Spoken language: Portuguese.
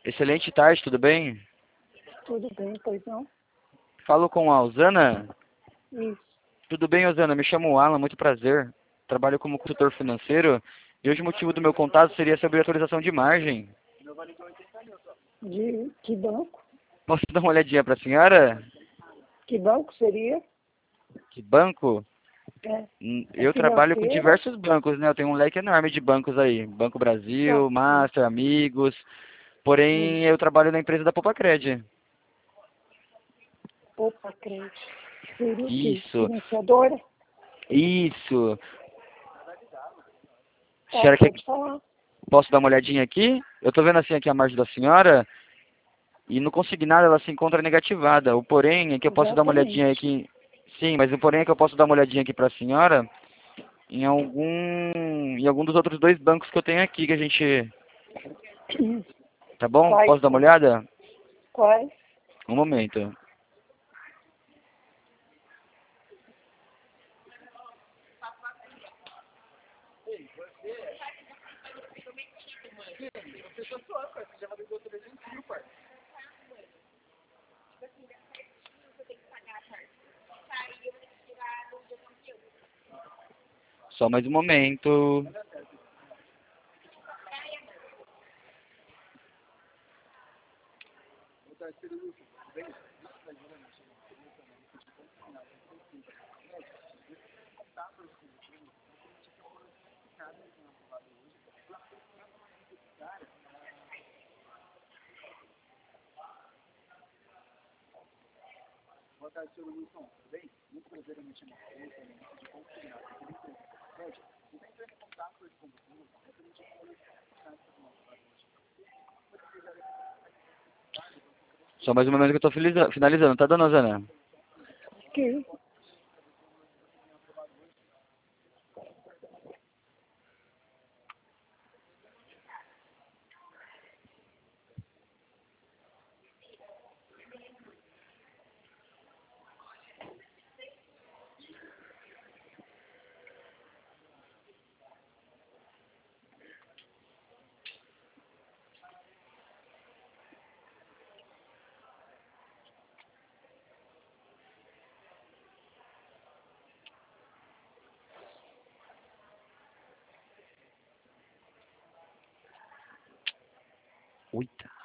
Excelente tarde, tudo bem? Tudo bem, pois não? Falo com a Osana. Isso. Tudo bem, Osana? Me chamo Alan, muito prazer. Trabalho como consultor financeiro e hoje o motivo do meu contato seria sobre atualização de margem. De que banco? Posso dar uma olhadinha para a senhora? Que banco seria? Que banco? É, é Eu trabalho com financeira? diversos bancos, né? Eu tenho um leque enorme de bancos aí. Banco Brasil, Não. Master, Amigos. Hum. Porém, eu trabalho na empresa da Popacred. Opa, crente. Seria o quê? Isso, Financiadora? isso. A Tá, senhora quer pode falar. posso dar uma olhadinha aqui? Eu estou vendo assim aqui a margem da senhora e no consignado ela se encontra negativada. O porém é que eu posso dar uma olhadinha Exatamente. aqui. Sim, mas o porém é que eu posso dar uma olhadinha aqui para a senhora em algum dos outros dois bancos que eu tenho aqui que a gente, tá bom? Quais Posso dar uma são? olhada? Quais? Um momento. Só mais um momento. Só mais um momento que eu estou finalizando, tá, dona Zana? Ok. Eita.